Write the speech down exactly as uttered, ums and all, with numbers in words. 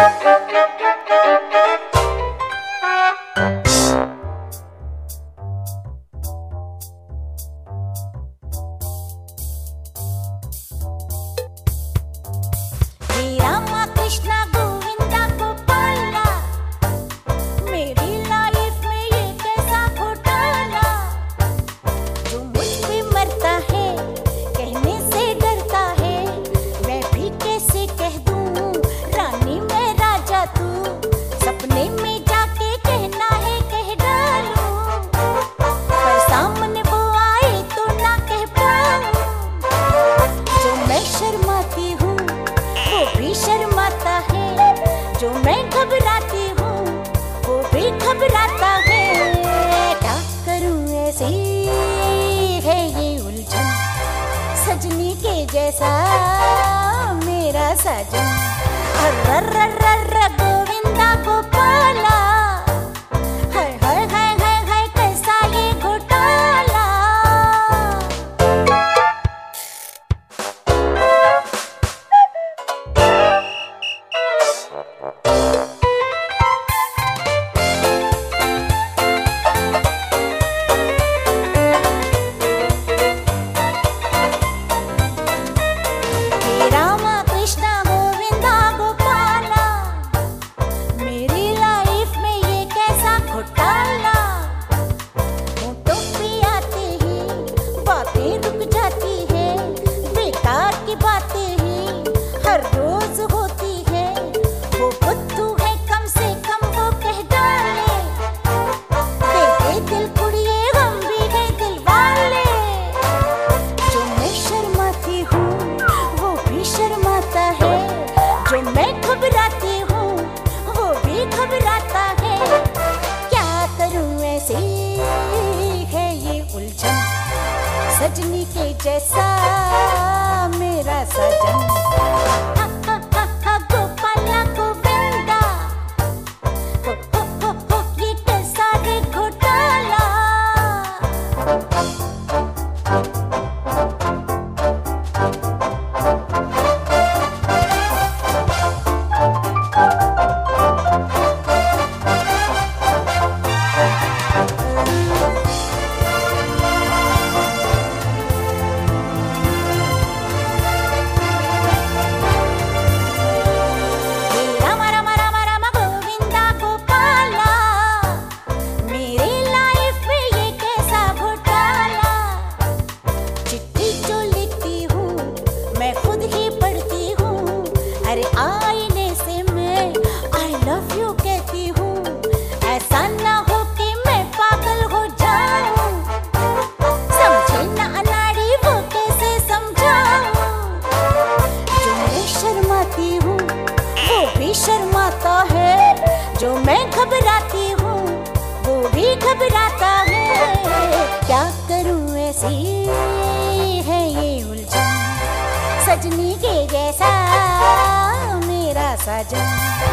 जो मैं घबराती हूँ वो भी घबराता है। क्या करूँ ऐसी है ये उलझन, सजनी के जैसा मेरा सजन। अर्रर्रर्रर्र गोविंदा गोपाला, हाय हाय हाय हाय हाय कैसा ये घोटाला। जो मैं घबराती हूँ वो भी घबराता है। क्या करूँ ऐसी है ये उलझन, सजनी के जैसा मेरा सजन। हा हा हा हा गोपाला गोविंदा, हो हो हो हो ये कैसा रे घोटाला। अरे आईने से मैं आई लव यू कहती हूँ, ऐसा ना हो कि मैं पागल हो जाऊं। समझे ना अनाड़ी वो कैसे समझाऊं। जो मैं शर्माती हूँ वो भी शर्माता है, जो मैं घबराती हूँ वो भी घबराता है। क्या करूँ ऐसी है ये उलझन, सजनी के जैसा मेरा सजन।